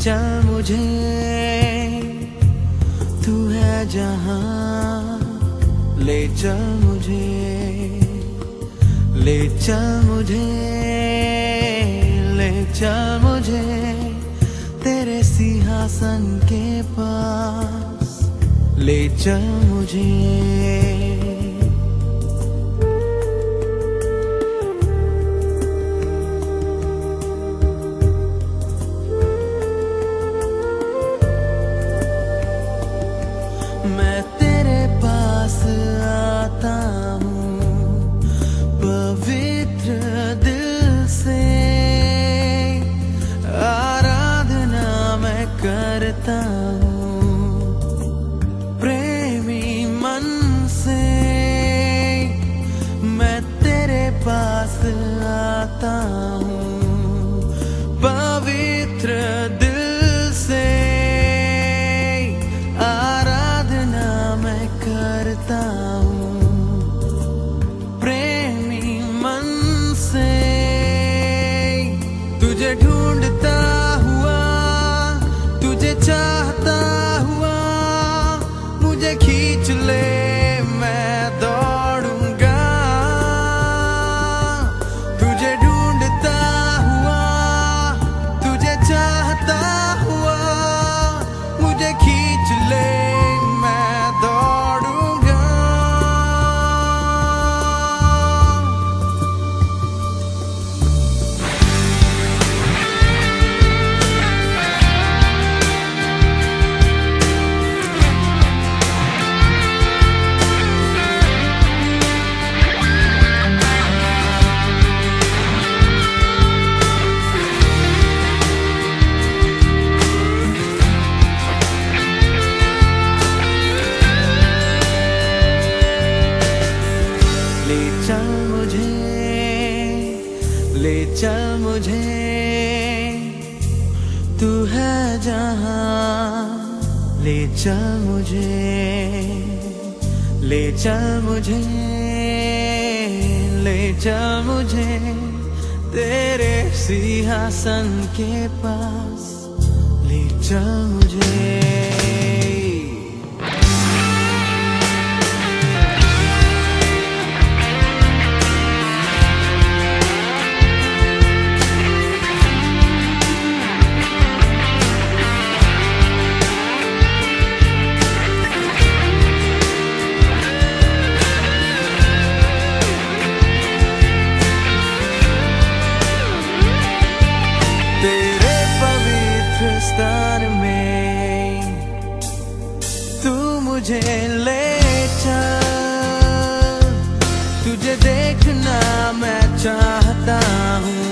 चल मुझे, तू है जहां, ले चल मुझे, ले चल मुझे, ले चल मुझे तेरे सिंहासन के पास, ले चल मुझे। मैं तेरे पास आता हूँ पवित्र दिल से, आराधना मैं करता हूँ प्रेमी मन से। मैं तेरे पास आता हूँ पवित्र दिल से, करता हूँ प्रेमी मन से। तुझे ढूंढता हुआ, तुझे चाहता हुआ, मुझे खींच ले मैं दौड़ूंगा। तुझे ढूंढता हुआ, तुझे चाहता हुआ, मुझे खींच ले ले चल मुझे, तू है जहां, ले चल मुझे, ले चल मुझे, ले चल मुझे तेरे सिंहासन के पास, ले चल मुझे। स्थान में तू मुझे ले चल, तुझे देखना मैं चाहता हूँ